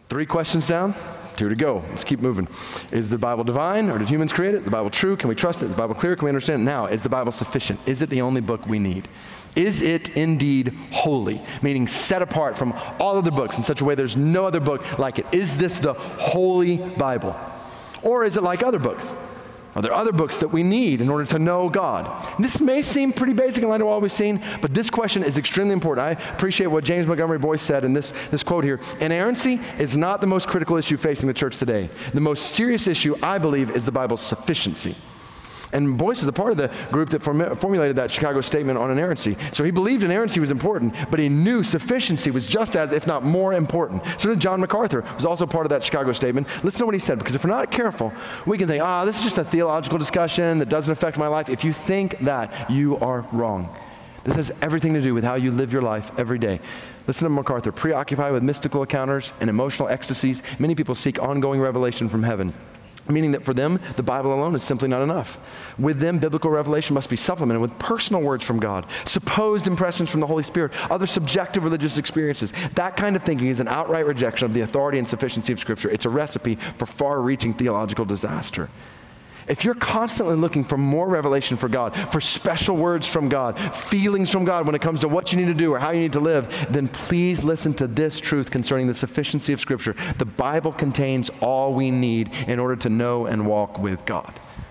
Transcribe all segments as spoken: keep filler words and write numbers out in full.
Three questions down, two to go. Let's keep moving. Is the Bible divine, or did humans create it? Is the Bible true? Can we trust it? Is the Bible clear? Can we understand it? Now, is the Bible sufficient? Is it the only book we need? Is it indeed holy, meaning set apart from all other books in such a way there's no other book like it? Is this the holy Bible? Or is it like other books? Are there other books that we need in order to know God? And this may seem pretty basic in light of what we've seen, but this question is extremely important. I appreciate what James Montgomery Boyce said in this, this quote here. Inerrancy is not the most critical issue facing the church today. The most serious issue, I believe, is the Bible's sufficiency. And Boyce is a part of the group that form- formulated that Chicago statement on inerrancy. So he believed inerrancy was important, but he knew sufficiency was just as, if not more important. So did John MacArthur, who was also part of that Chicago statement. Listen to what he said, because if we're not careful, we can think, ah, oh, this is just a theological discussion that doesn't affect my life. If you think that, you are wrong. This has everything to do with how you live your life every day. Listen to MacArthur. Preoccupied with mystical encounters and emotional ecstasies, many people seek ongoing revelation from heaven. Meaning that for them, the Bible alone is simply not enough. With them, biblical revelation must be supplemented with personal words from God, supposed impressions from the Holy Spirit, other subjective religious experiences. That kind of thinking is an outright rejection of the authority and sufficiency of Scripture. It's a recipe for far-reaching theological disaster. If you're constantly looking for more revelation for God, for special words from God, feelings from God when it comes to what you need to do or how you need to live, then please listen to this truth concerning the sufficiency of Scripture. The Bible contains all we need in order to know and walk with God.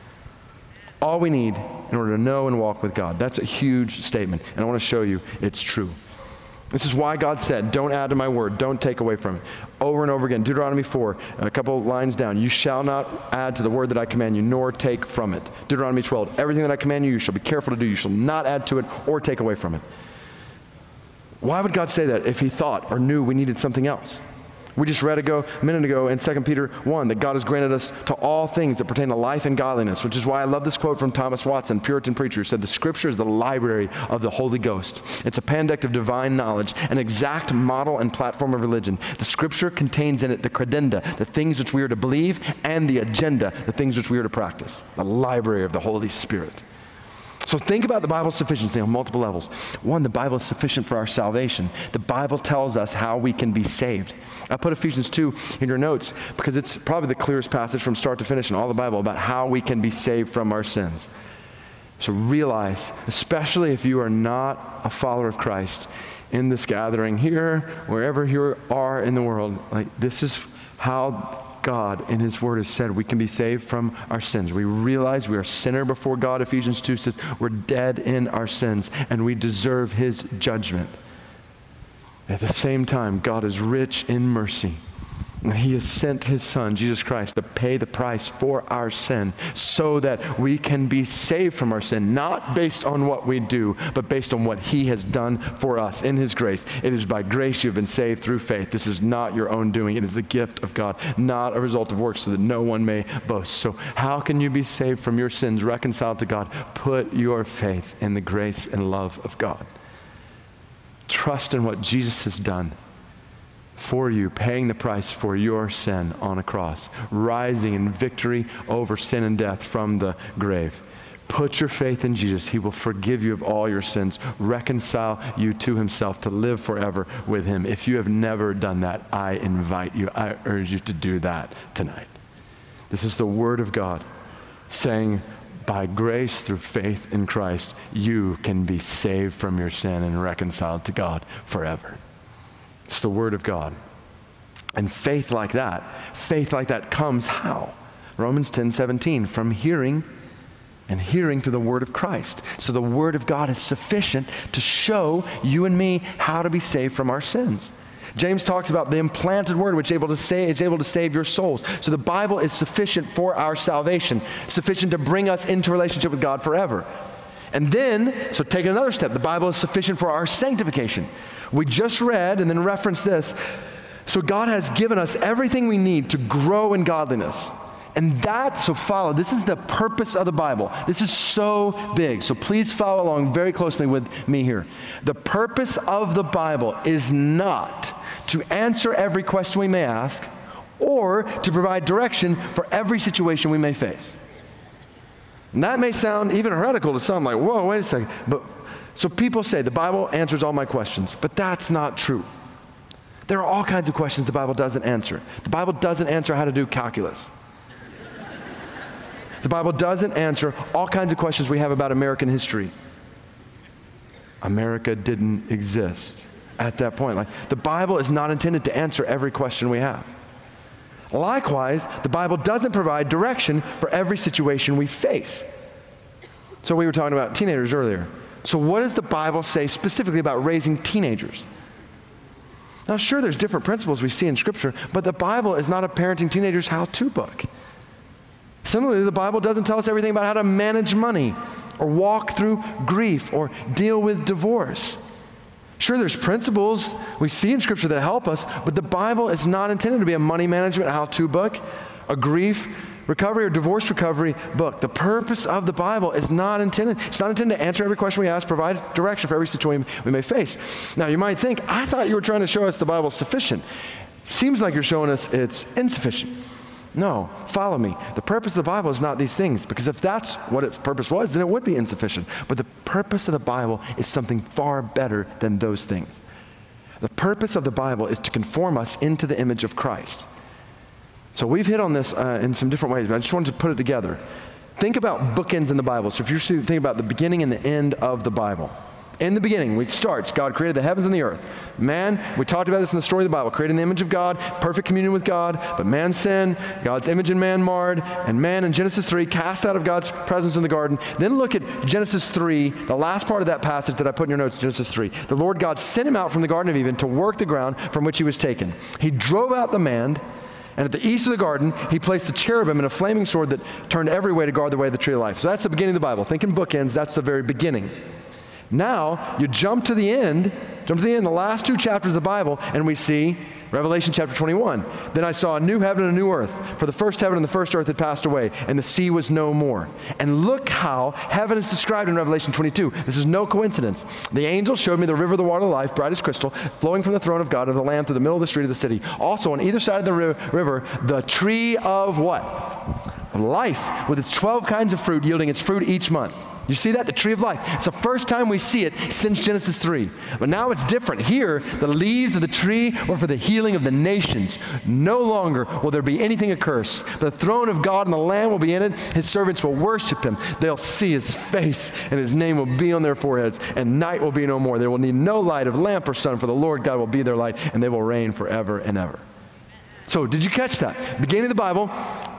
All we need in order to know and walk with God. That's a huge statement, and I want to show you it's true. This is why God said, don't add to my word, don't take away from it. Over and over again, Deuteronomy four, a couple lines down, you shall not add to the word that I command you, nor take from it. Deuteronomy twelve, everything that I command you, you shall be careful to do. You shall not add to it or take away from it. Why would God say that if he thought or knew we needed something else? We just read ago, a minute ago in Second Peter one that God has granted us to all things that pertain to life and godliness, which is why I love this quote from Thomas Watson, Puritan preacher, who said, the Scripture is the library of the Holy Ghost. It's a pandect of divine knowledge, an exact model and platform of religion. The Scripture contains in it the credenda, the things which we are to believe, and the agenda, the things which we are to practice. The library of the Holy Spirit. So think about the Bible's sufficiency on multiple levels. One, the Bible is sufficient for our salvation. The Bible tells us how we can be saved. I put Ephesians two in your notes because it's probably the clearest passage from start to finish in all the Bible about how we can be saved from our sins. So realize, especially if you are not a follower of Christ, in this gathering here, wherever you are in the world, like this is how God in his word has said we can be saved from our sins. We realize we are a sinner before God. Ephesians two says we're dead in our sins and we deserve his judgment. At the same time, God is rich in mercy. And he has sent his son, Jesus Christ, to pay the price for our sin so that we can be saved from our sin, not based on what we do, but based on what he has done for us in his grace. It is by grace you have been saved through faith. This is not your own doing. It is the gift of God, not a result of works, so that no one may boast. So how can you be saved from your sins, reconciled to God? Put your faith in the grace and love of God. Trust in what Jesus has done for you, paying the price for your sin on a cross, rising in victory over sin and death from the grave. Put your faith in Jesus. He will forgive you of all your sins, reconcile you to himself, to live forever with him. If you have never done that, I invite you, I urge you to do that tonight. This is the word of God saying, by grace through faith in Christ, you can be saved from your sin and reconciled to God forever. It's the word of God. And faith like that, faith like that comes how? Romans ten seventeen, from hearing and hearing through the word of Christ. So the word of God is sufficient to show you and me how to be saved from our sins. James talks about the implanted word which is able to save, is able to save your souls. So the Bible is sufficient for our salvation, sufficient to bring us into relationship with God forever. And then, so take another step, the Bible is sufficient for our sanctification. We just read and then referenced this. So God has given us everything we need to grow in godliness. And that, so follow, this is the purpose of the Bible. This is so big. So please follow along very closely with me here. The purpose of the Bible is not to answer every question we may ask or to provide direction for every situation we may face. And that may sound even heretical to some, like, whoa, wait a second. But so people say the Bible answers all my questions, but that's not true. There are all kinds of questions the Bible doesn't answer. The Bible doesn't answer how to do calculus. The Bible doesn't answer all kinds of questions we have about American history. America didn't exist at that point. Like, the Bible is not intended to answer every question we have. Likewise, the Bible doesn't provide direction for every situation we face. So we were talking about teenagers earlier. So what does the Bible say specifically about raising teenagers? Now, sure, there's different principles we see in Scripture, but the Bible is not a parenting teenagers how-to book. Similarly, the Bible doesn't tell us everything about how to manage money or walk through grief or deal with divorce. Sure, there's principles we see in Scripture that help us, but the Bible is not intended to be a money management how-to book, a grief recovery or divorce recovery book. The purpose of the Bible is not intended, it's not intended to answer every question we ask, provide direction for every situation we may face. Now, you might think, I thought you were trying to show us the Bible's sufficient. Seems like you're showing us it's insufficient. No, follow me. The purpose of the Bible is not these things, because if that's what its purpose was, then it would be insufficient. But the purpose of the Bible is something far better than those things. The purpose of the Bible is to conform us into the image of Christ. So we've hit on this uh, in some different ways, but I just wanted to put it together. Think about bookends in the Bible. So if you're thinking about the beginning and the end of the Bible. In the beginning, it starts, God created the heavens and the earth. Man, we talked about this in the story of the Bible, created in the image of God, perfect communion with God, but man sinned, God's image in man marred, and man in Genesis three cast out of God's presence in the garden. Then look at Genesis three, the last part of that passage that I put in your notes, Genesis three. The Lord God sent him out from the Garden of Eden to work the ground from which he was taken. He drove out the man, and at the east of the garden, he placed the cherubim and a flaming sword that turned every way to guard the way of the tree of life. So that's the beginning of the Bible. Think in bookends, that's the very beginning. Now, you jump to the end, jump to the end, the last two chapters of the Bible, and we see Revelation chapter twenty-one. Then I saw a new heaven and a new earth, for the first heaven and the first earth had passed away, and the sea was no more. And look how heaven is described in Revelation twenty-two. This is no coincidence. The angel showed me the river of the water of life, bright as crystal, flowing from the throne of God and the Lamb through the middle of the street of the city. Also on either side of the ri- river, the tree of what? Life, with its twelve kinds of fruit, yielding its fruit each month. You see that? The tree of life. It's the first time we see it since Genesis three. But now it's different. Here, the leaves of the tree were for the healing of the nations. No longer will there be anything accursed. The throne of God and the Lamb will be in it. His servants will worship him. They'll see his face, and his name will be on their foreheads. And night will be no more. They will need no light of lamp or sun, for the Lord God will be their light, and they will reign forever and ever. So, did you catch that? Beginning of the Bible,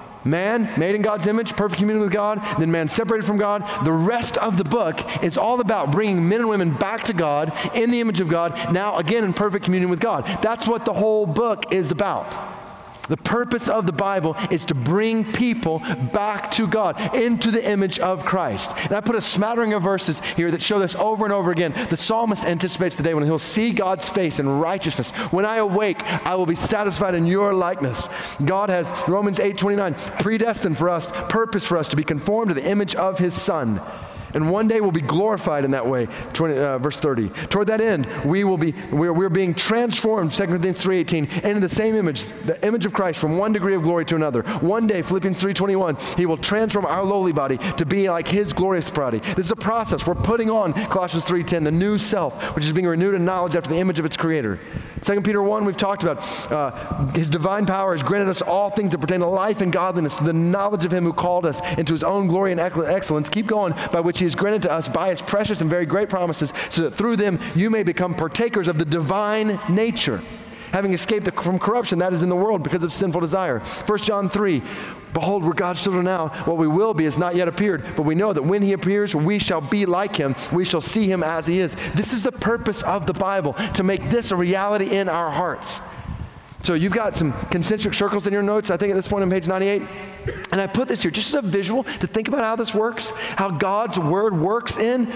man made in God's image, perfect communion with God, then man separated from God. The rest of the book is all about bringing men and women back to God in the image of God, now again in perfect communion with God. That's what the whole book is about. The purpose of the Bible is to bring people back to God, into the image of Christ. And I put a smattering of verses here that show this over and over again. The psalmist anticipates the day when he'll see God's face in righteousness. When I awake, I will be satisfied in your likeness. God has, Romans eight twenty-nine, predestined for us, purpose for us to be conformed to the image of his Son. And one day we'll be glorified in that way. twenty, uh, verse thirty. Toward that end, we will be, we're, we're being transformed, Second Corinthians three eighteen, into the same image, the image of Christ, from one degree of glory to another. One day, Philippians three twenty-one, he will transform our lowly body to be like his glorious body. This is a process. We're putting on, Colossians three ten, the new self, which is being renewed in knowledge after the image of its creator. Second Peter one, we've talked about uh, his divine power has granted us all things that pertain to life and godliness, to the knowledge of him who called us into his own glory and excellence. Keep going, by which he has granted to us by his precious and very great promises, so that through them you may become partakers of the divine nature, having escaped the, from corruption that is in the world because of sinful desire. First John three, behold, we're God's children now. What we will be has not yet appeared, but we know that when he appears, we shall be like him. We shall see him as he is. This is the purpose of the Bible, to make this a reality in our hearts. So you've got some concentric circles in your notes, I think at this point on page ninety-eight. And I put this here just as a visual to think about how this works, how God's word works in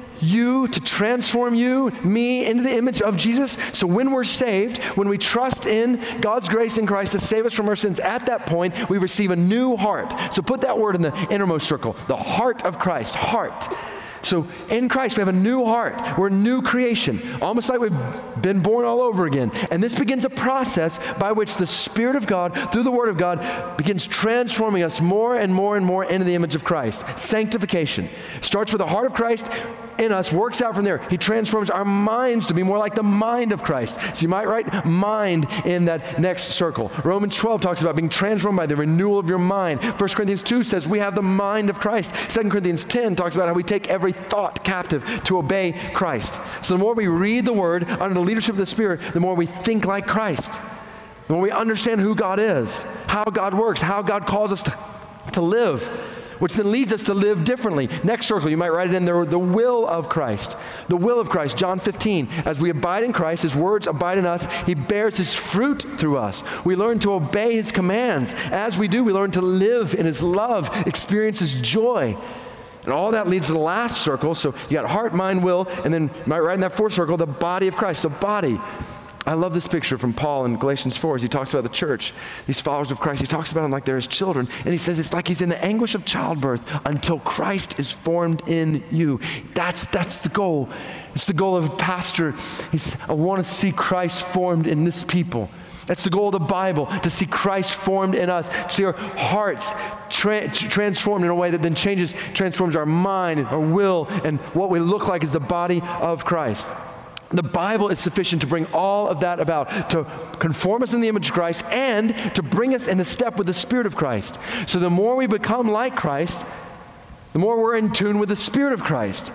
you to transform you, me, into the image of Jesus. So when we're saved, when we trust in God's grace in Christ to save us from our sins, at that point, we receive a new heart. So put that word in the innermost circle, the heart of Christ, heart. So in Christ, we have a new heart. We're a new creation, almost like we've been born all over again. And this begins a process by which the Spirit of God, through the Word of God, begins transforming us more and more and more into the image of Christ. Sanctification starts with the heart of Christ, in us works out from there. He transforms our minds to be more like the mind of Christ. So you might write mind in that next circle. Romans twelve talks about being transformed by the renewal of your mind. First Corinthians two says we have the mind of Christ. Second Corinthians ten talks about how we take every thought captive to obey Christ. So the more we read the Word under the leadership of the Spirit, the more we think like Christ. The more we understand who God is, how God works, how God calls us to, to live, which then leads us to live differently. Next circle, you might write it in there, the will of Christ. The will of Christ, John fifteen. As we abide in Christ, His words abide in us. He bears His fruit through us. We learn to obey His commands. As we do, we learn to live in His love, experience His joy. And all that leads to the last circle. So you got heart, mind, will, and then you might write in that fourth circle, the body of Christ. So body. I love this picture from Paul in Galatians four as he talks about the church, these followers of Christ. He talks about them like they're his children. And he says it's like he's in the anguish of childbirth until Christ is formed in you. That's, that's the goal. It's the goal of a pastor. He's, I want to see Christ formed in this people. That's the goal of the Bible, to see Christ formed in us, to see our hearts tra- transformed in a way that then changes, transforms our mind, our will, and what we look like as the body of Christ. The Bible is sufficient to bring all of that about, to conform us in the image of Christ and to bring us in the step with the Spirit of Christ. So the more we become like Christ, the more we're in tune with the Spirit of Christ.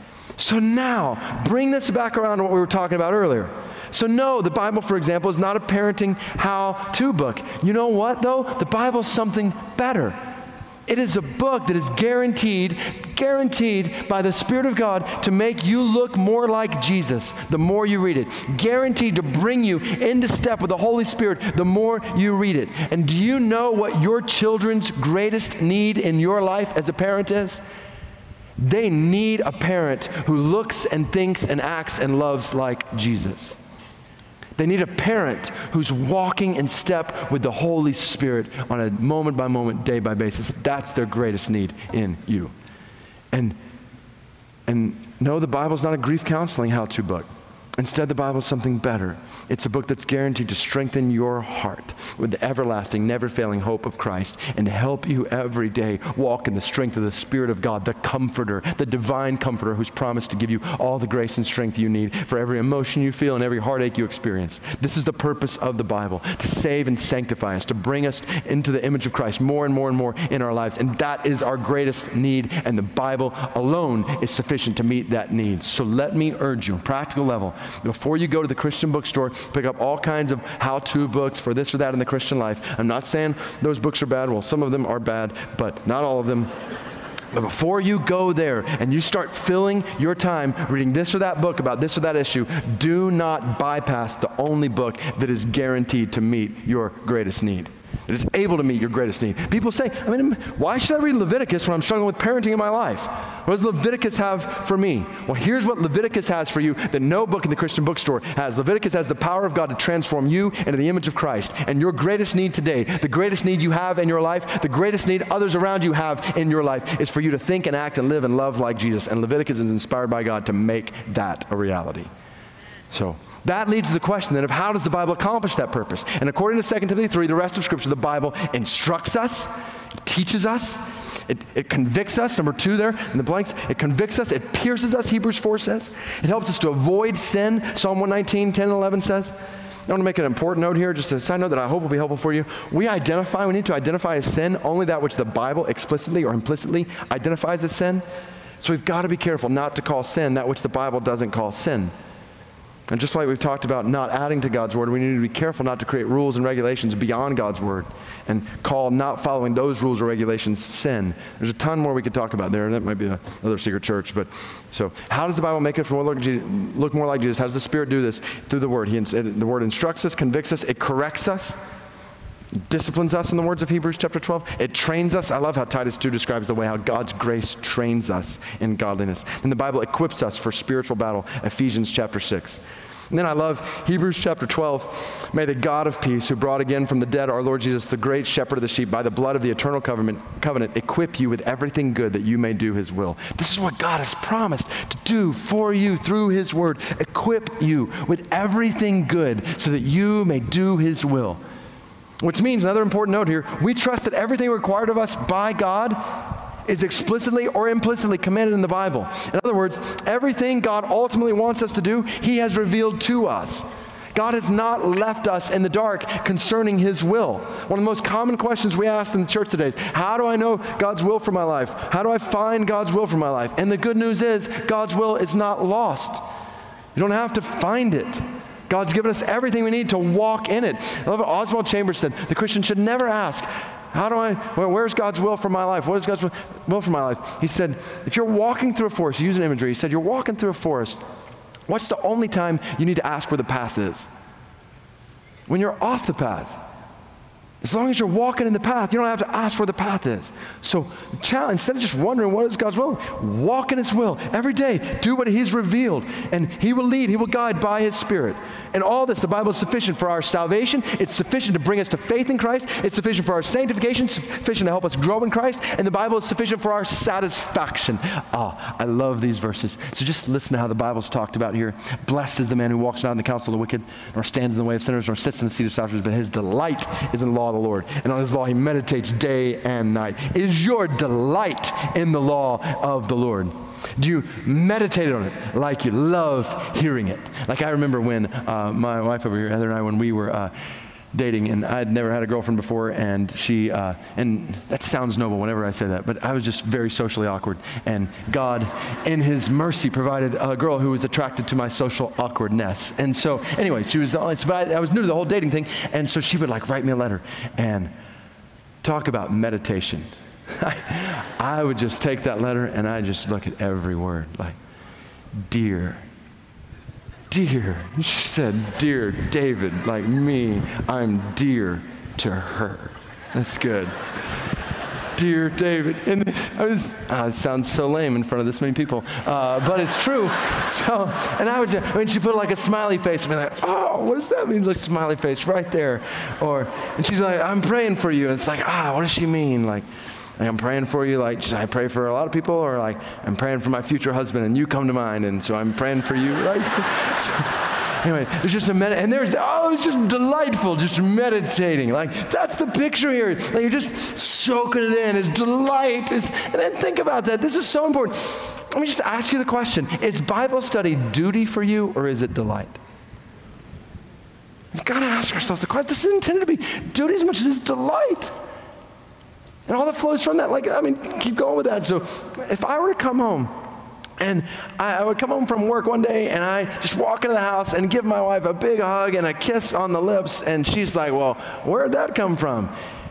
So now, bring this back around to what we were talking about earlier. So no, the Bible, for example, is not a parenting how-to book. You know what, though? The Bible is something better. It is a book that is guaranteed, guaranteed by the Spirit of God to make you look more like Jesus the more you read it. Guaranteed to bring you into step with the Holy Spirit the more you read it. And do you know what your children's greatest need in your life as a parent is? They need a parent who looks and thinks and acts and loves like Jesus. They need a parent who's walking in step with the Holy Spirit on a moment-by-moment, day-by basis. That's their greatest need in you. And, and no, the Bible's not a grief counseling how-to book. Instead, the Bible is something better. It's a book that's guaranteed to strengthen your heart with the everlasting, never-failing hope of Christ and to help you every day walk in the strength of the Spirit of God, the Comforter, the divine Comforter who's promised to give you all the grace and strength you need for every emotion you feel and every heartache you experience. This is the purpose of the Bible, to save and sanctify us, to bring us into the image of Christ more and more and more in our lives. And that is our greatest need, and the Bible alone is sufficient to meet that need. So let me urge you, on a practical level, before you go to the Christian bookstore, pick up all kinds of how-to books for this or that in the Christian life. I'm not saying those books are bad. Well, some of them are bad, but not all of them. But before you go there and you start filling your time reading this or that book about this or that issue, do not bypass the only book that is guaranteed to meet your greatest need. It is able to meet your greatest need. People say, I mean, why should I read Leviticus when I'm struggling with parenting in my life? What does Leviticus have for me? Well, here's what Leviticus has for you that no book in the Christian bookstore has. Leviticus has the power of God to transform you into the image of Christ. And your greatest need today, the greatest need you have in your life, the greatest need others around you have in your life is for you to think and act and live and love like Jesus. And Leviticus is inspired by God to make that a reality. So that leads to the question then of how does the Bible accomplish that purpose? And according to Second Timothy three, the rest of Scripture, the Bible instructs us, it teaches us, it, it convicts us, number two there in the blanks, it convicts us, it pierces us, Hebrews four says. It helps us to avoid sin, Psalm one nineteen, ten and eleven says. I want to make an important note here, just a side note that I hope will be helpful for you. We identify, we need to identify as sin only that which the Bible explicitly or implicitly identifies as sin. So we've got to be careful not to call sin that which the Bible doesn't call sin. And just like we've talked about not adding to God's word, we need to be careful not to create rules and regulations beyond God's word and call not following those rules or regulations sin. There's a ton more we could talk about there, and that might be another secret church. But so how does the Bible make us look more like Jesus? How does the Spirit do this? Through the word. He, the word instructs us, convicts us, it corrects us, disciplines us in the words of Hebrews chapter twelve. It trains us. I love how Titus two describes the way how God's grace trains us in godliness. And the Bible equips us for spiritual battle, Ephesians chapter six. And then I love Hebrews chapter twelve. May the God of peace, who brought again from the dead our Lord Jesus, the great shepherd of the sheep, by the blood of the eternal covenant, covenant, equip you with everything good that you may do his will. This is what God has promised to do for you through his word. Equip you with everything good so that you may do his will. Which means, another important note here, we trust that everything required of us by God is explicitly or implicitly commanded in the Bible. In other words, everything God ultimately wants us to do, he has revealed to us. God has not left us in the dark concerning his will. One of the most common questions we ask in the church today is, how do I know God's will for my life? How do I find God's will for my life? And the good news is, God's will is not lost. You don't have to find it. God's given us everything we need to walk in it. I love what Oswald Chambers said. The Christian should never ask, how do I, where, where's God's will for my life? What is God's will for my life? He said, if you're walking through a forest, using imagery, he said, you're walking through a forest, what's the only time you need to ask where the path is? When you're off the path. As long as you're walking in the path, you don't have to ask where the path is. So challenge, instead of just wondering what is God's will, walk in his will every day. Do what he's revealed, and he will lead, he will guide by his Spirit. And all this, the Bible is sufficient for our salvation. It's sufficient to bring us to faith in Christ. It's sufficient for our sanctification, sufficient to help us grow in Christ. And the Bible is sufficient for our satisfaction. Oh, I love these verses. So just listen to how the Bible's talked about here. Blessed is the man who walks not in the counsel of the wicked, nor stands in the way of sinners, nor sits in the seat of scoffers, but his delight is in the law of the Lord. And on his law he meditates day and night. Is your delight in the law of the Lord? Do you meditate on it like you love hearing it? Like I remember when uh, my wife over here, Heather and I, when we were uh, dating, and I'd never had a girlfriend before, and she, uh, and that sounds noble whenever I say that, but I was just very socially awkward, and God, in his mercy, provided a girl who was attracted to my social awkwardness. And so, anyway, she was, but I, I was new to the whole dating thing, and so she would like write me a letter and talk about meditation. I would just take that letter and I just look at every word like, dear, dear. She said, dear David, like me, I'm dear to her. That's good. Dear David. And I was, uh, it sounds so lame in front of this many people, uh, but it's true. So, and I would just, I mean, she put like a smiley face and be like, oh, what does that mean? Look, smiley face right there. Or, and she's like, I'm praying for you. And it's like, ah, what does she mean? Like, Like I'm praying for you, like, should I pray for a lot of people? Or like, I'm praying for my future husband and you come to mind, and so I'm praying for you, right? So, anyway, there's just a med- and there's, oh, it's just delightful, just meditating. Like, that's the picture here. Like, you're just soaking it in. It's delight. It's, and then think about that. This is so important. Let me just ask you the question. Is Bible study duty for you, or is it delight? We've got to ask ourselves the question. This is intended to be duty as much as it's delight. And all that flows from that, like, I mean, keep going with that. So if I were to come home, and I, I would come home from work one day, and I just walk into the house and give my wife a big hug and a kiss on the lips, and she's like, well, where'd that come from?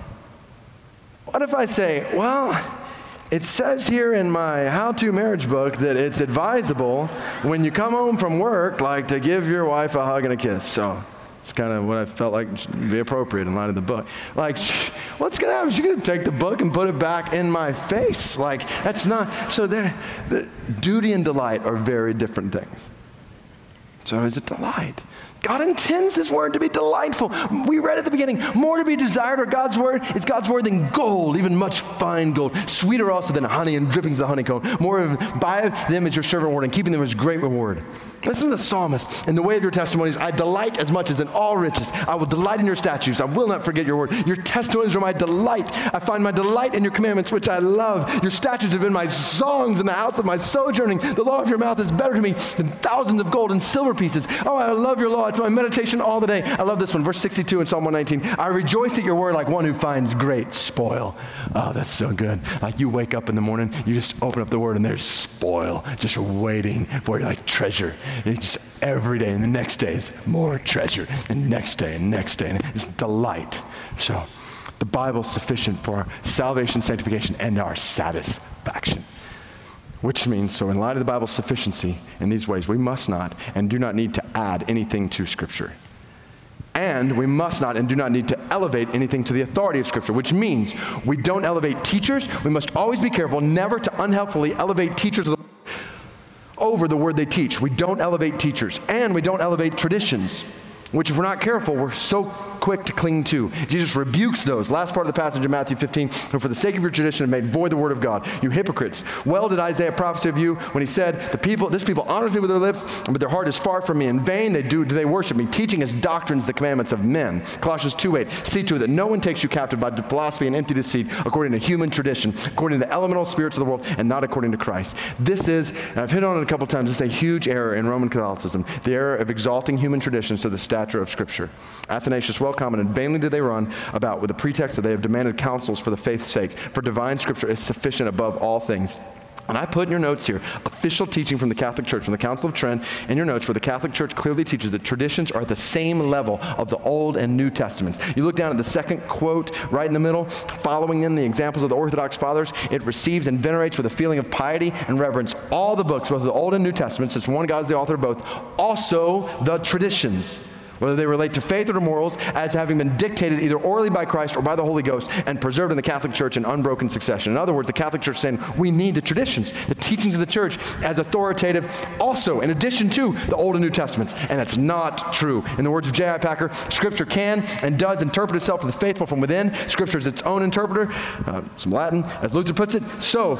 What if I say, well, it says here in my how-to marriage book that it's advisable when you come home from work, like, to give your wife a hug and a kiss. So it's kind of what I felt like would be appropriate in light of the book. Like, what's going to happen? She's going to take the book and put it back in my face. Like, that's not, so the duty and delight are very different things. So is it delight? God intends his word to be delightful. We read at the beginning, more to be desired are God's word is God's word than gold, even much fine gold. Sweeter also than honey and drippings of the honeycomb. More by them is your servant word, and keeping them is great reward. Listen to the psalmist. In the way of your testimonies, I delight as much as in all riches. I will delight in your statutes. I will not forget your word. Your testimonies are my delight. I find my delight in your commandments, which I love. Your statutes have been my songs in the house of my sojourning. The law of your mouth is better to me than thousands of gold and silver pieces. Oh, I love your law. It's my meditation all the day. I love this one, verse sixty-two in Psalm one nineteen. I rejoice at your word like one who finds great spoil. Oh, that's so good. Like you wake up in the morning, you just open up the word and there's spoil just waiting for you, like treasure. It's just every day, and the next day is more treasure, and next day, and next day, and it's delight. So the Bible's sufficient for our salvation, sanctification, and our satisfaction. Which means, so in light of the Bible's sufficiency in these ways, we must not and do not need to add anything to Scripture. And we must not and do not need to elevate anything to the authority of Scripture, which means we don't elevate teachers. We must always be careful never to unhelpfully elevate teachers over the word they teach. We don't elevate teachers, and we don't elevate traditions, which if we're not careful, we're so quick to cling to. Jesus rebukes those. Last part of the passage in Matthew fifteen, who for the sake of your tradition have made void the word of God. You hypocrites. Well did Isaiah prophesy of you when he said, the people, this people honors me with their lips, but their heart is far from me. In vain they do, do they worship me, teaching as doctrines the commandments of men. Colossians two eight, see to it that no one takes you captive by philosophy and empty deceit, according to human tradition, according to the elemental spirits of the world, and not according to Christ. This is, and I've hit on it a couple times, this is a huge error in Roman Catholicism, the error of exalting human traditions to the stature of Scripture. Athanasius well commented, vainly did they run about with the pretext that they have demanded counsels for the faith's sake, for divine Scripture is sufficient above all things. And I put in your notes here, official teaching from the Catholic Church, from the Council of Trent, in your notes where the Catholic Church clearly teaches that traditions are at the same level of the Old and New Testaments. You look down at the second quote right in the middle, following in the examples of the Orthodox Fathers, it receives and venerates with a feeling of piety and reverence all the books, both the Old and New Testaments, since one God is the author of both, also the traditions, whether they relate to faith or to morals, as having been dictated either orally by Christ or by the Holy Ghost and preserved in the Catholic Church in unbroken succession. In other words, the Catholic Church is saying we need the traditions, the teachings of the church as authoritative also, in addition to the Old and New Testaments. And it's not true. In the words of J I Packer, Scripture can and does interpret itself to the faithful from within. Scripture is its own interpreter, uh, some Latin, as Luther puts it. So,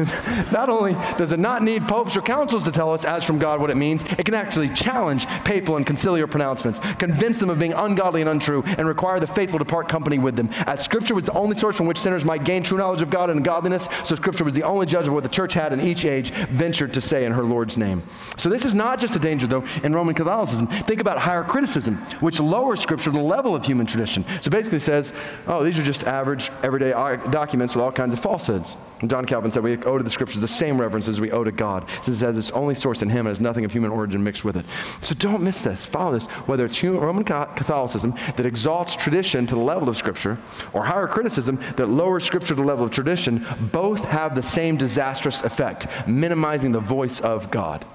not only does it not need popes or councils to tell us as from God what it means, it can actually challenge papal and conciliar pronouncements, convince them of being ungodly and untrue, and require the faithful to part company with them. As Scripture was the only source from which sinners might gain true knowledge of God and godliness, so Scripture was the only judge of what the church had in each age ventured to say in her Lord's name. So this is not just a danger, though, in Roman Catholicism. Think about higher criticism, which lowers Scripture to the level of human tradition. So basically says, oh, these are just average, everyday documents with all kinds of falsehoods. And John Calvin said we owe to the Scriptures the same reverence as we owe to God, since it says its only source in Him and has nothing of human origin mixed with it. So don't miss this. Follow this. Whether it's human, Roman Catholicism that exalts tradition to the level of Scripture, or higher criticism that lowers Scripture to the level of tradition, both have the same disastrous effect, minimizing the voice of God.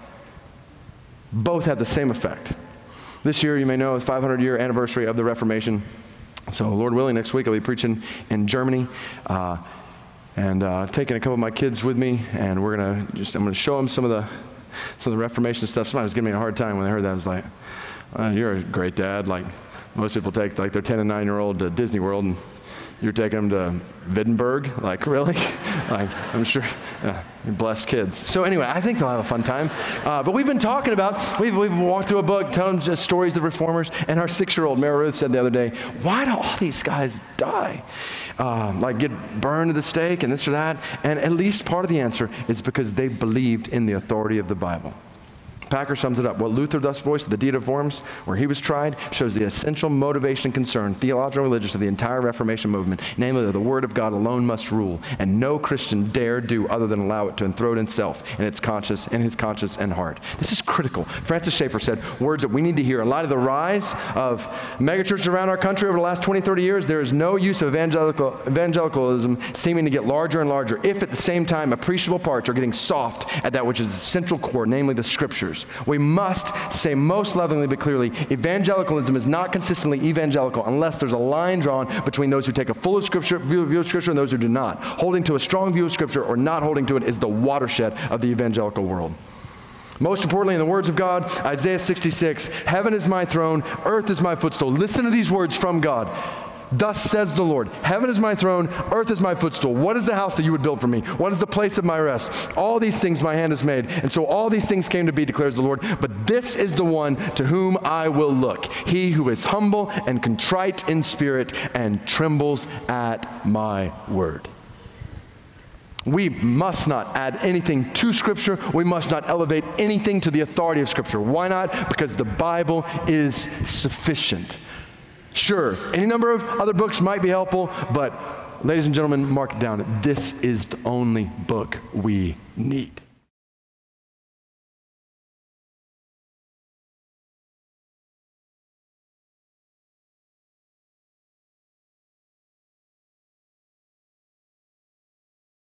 Both have the same effect. This year, you may know, is the five hundred year anniversary of the Reformation. So Lord willing, next week I'll be preaching in Germany. Uh, And uh, taking a couple of my kids with me, and we're gonna just, I'm gonna show them some of the, some of the Reformation stuff. Somebody was giving me a hard time when they heard that. I was like, oh, you're a great dad. Like most people take like their ten and nine year old to Disney World, and you're taking them to Wittenberg. Like really? Like I'm sure, yeah, you're blessed kids. So anyway, I think they'll have a fun time. Uh, but we've been talking about, we've, we've walked through a book, telling just stories of reformers, and our six year old Mary Ruth said the other day, why do all these guys die? Uh, like get burned to the stake and this or that. And at least part of the answer is because they believed in the authority of the Bible. Packer sums it up. What Luther thus voiced, the Deed of Worms, where he was tried, shows the essential motivation and concern, theological and religious, of the entire Reformation movement, namely that the Word of God alone must rule, and no Christian dare do other than allow it to enthrone itself in its conscience, in his conscience and heart. This is critical. Francis Schaeffer said, words that we need to hear. In light of the rise of megachurches around our country over the last twenty, thirty years, there is no use of evangelical, evangelicalism seeming to get larger and larger, if at the same time appreciable parts are getting soft at that which is the central core, namely the Scriptures. We must say most lovingly but clearly, evangelicalism is not consistently evangelical unless there's a line drawn between those who take a full scripture, view, view of Scripture and those who do not. Holding to a strong view of Scripture or not holding to it is the watershed of the evangelical world. Most importantly, in the words of God, Isaiah sixty-six, heaven is my throne, earth is my footstool. Listen to these words from God. Thus says the Lord, heaven is my throne, earth is my footstool. What is the house that you would build for me? What is the place of my rest? All these things my hand has made. And so all these things came to be, declares the Lord. But this is the one to whom I will look, he who is humble and contrite in spirit and trembles at my word. We must not add anything to Scripture. We must not elevate anything to the authority of Scripture. Why not? Because the Bible is sufficient. Sure, any number of other books might be helpful, but ladies and gentlemen, mark it down. This is the only book we need.